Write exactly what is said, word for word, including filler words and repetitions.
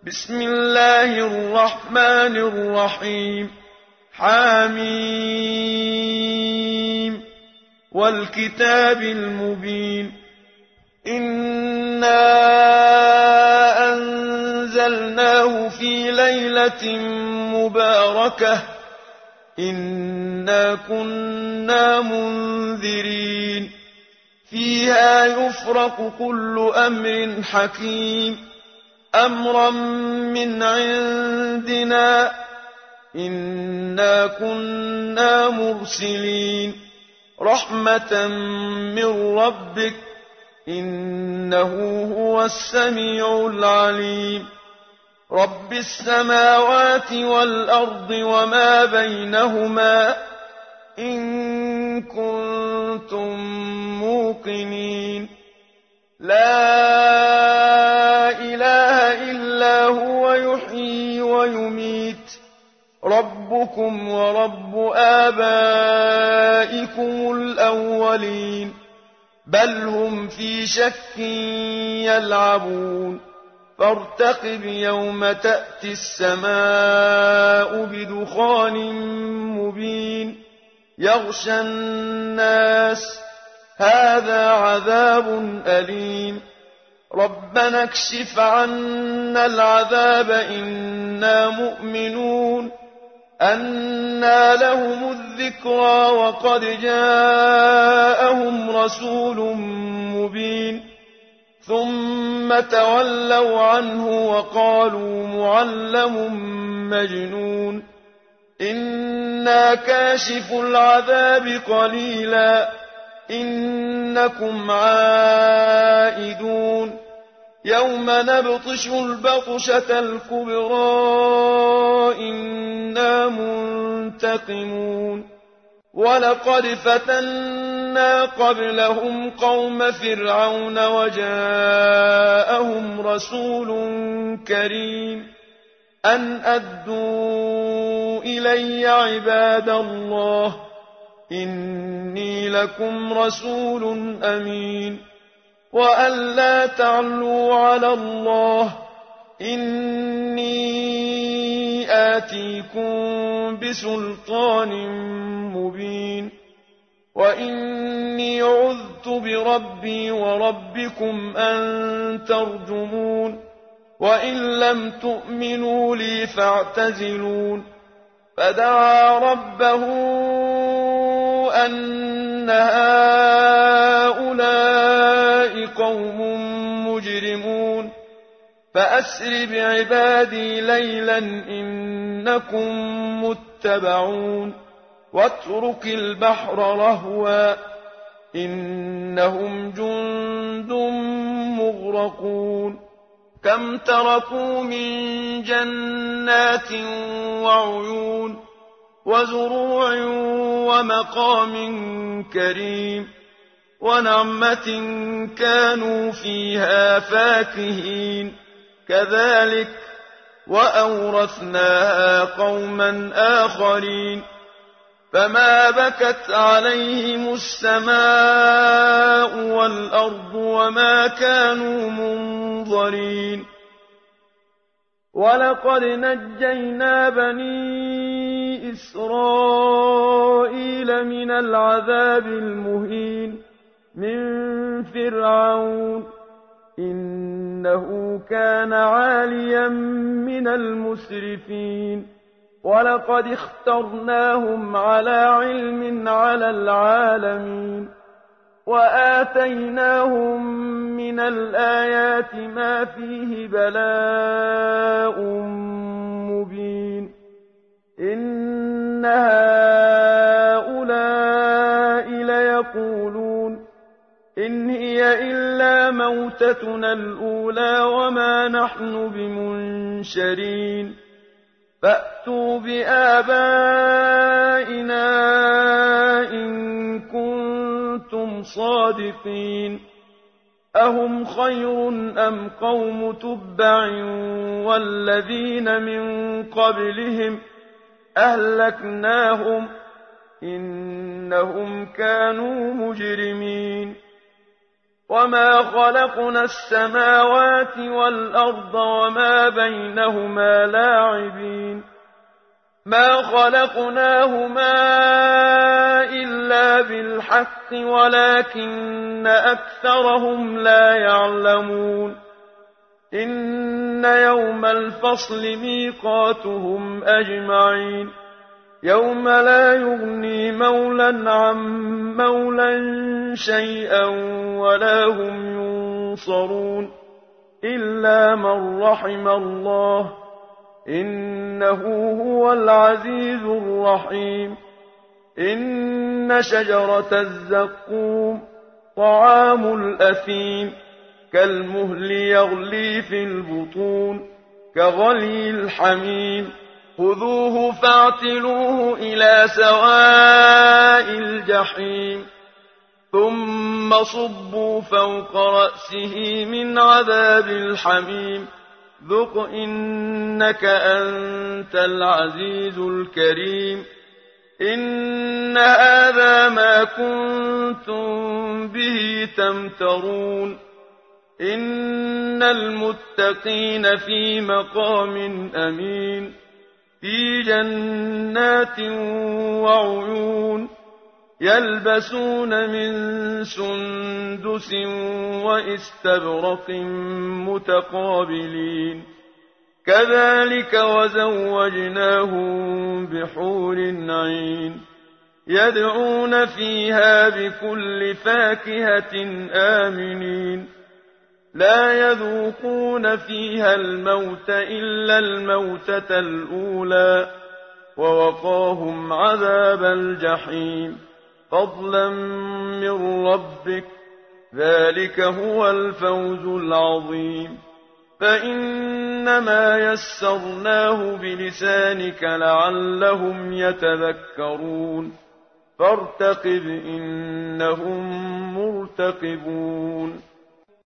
بسم الله الرحمن الرحيم حميم والكتاب المبين إنا أنزلناه في ليلة مباركة إنا كنا منذرين فيها يفرق كل أمر حكيم أمرا من عندنا إنا كنا مرسلين رحمة من ربك إنه هو السميع العليم رب السماوات والأرض وما بينهما إن كنتم موقنين لا إله إلا هو يحيي ويميت ربكم ورب آبائكم الأولين بل هم في شك يلعبون فارتقب يوم تأتي السماء بدخان مبين يغشى الناس هذا عذاب أليم ربنا اكشف عنا العذاب إنا مؤمنون أنى لهم الذكرى وقد جاءهم رسول مبين ثم تولوا عنه وقالوا معلم مجنون إنا كاشف العذاب قليلا إنكم عائدون يوم نبطش البطشة الكبرى إنا منتقمون ولقد فتنا قبلهم قوم فرعون وجاءهم رسول كريم أن أدوا إلي عباد الله إني لكم رسول أمين وأن لا تعلوا على الله إني آتيكم بسلطان مبين وإني عذت بربي وربكم أن ترجمون وإن لم تؤمنوا لي فاعتزلون فدعا ربه أن هؤلاء قوم مجرمون فأسر بعبادي ليلا إنكم متبعون واترك البحر رهوا إنهم جند مغرقون كم تركوا من جنات وعيون وزروع ومقام كريم ونعمة كانوا فيها فاكهين كذلك وأورثناها قوما آخرين فما بكت عليهم السماء والأرض وما كانوا منظرين ولقد نجينا بني إسرائيل من العذاب المهين من فرعون إنه كان عاليا من المسرفين ولقد اخترناهم على علم على العالمين وآتيناهم من الآيات ما فيه بلاء مبين إن هؤلاء ليقولون إن هي إلا موتتنا الأولى وما نحن بمنشرين فأتوا بآبائنا إن كنتم صادقين أهم خير أم قوم تبع والذين من قبلهم أهلكناهم إنهم كانوا مجرمين وما خلقنا السماوات والأرض وما بينهما لاعبين ما خلقناهما إلا بالحق ولكن أكثرهم لا يعلمون إن يوم الفصل ميقاتهم أجمعين يوم لا يغني مولى عن مولى شيئا ولا هم ينصرون إلا من رحم الله إنه هو العزيز الرحيم إن شجرة الزقوم طعام الأثيم كالمهل يغلي في البطون كغلي الحميم خذوه فاعتلوه إلى سواء الجحيم ثم صبوا فوق رأسه من عذاب الحميم ذق إنك أنت العزيز الكريم إن هذا ما كنتم به تمترون إن المتقين في مقام أمين في جنات وعيون يلبسون من سندس وإستبرق متقابلين كذلك وزوجناهم بحور عين يدعون فيها بكل فاكهة آمنين لا يذوقون فيها الموت إلا الموتة الأولى ووقاهم عذاب الجحيم فضلا من ربك ذلك هو الفوز العظيم فإنما يسرناه بلسانك لعلهم يتذكرون فارتقب إنهم مرتقبون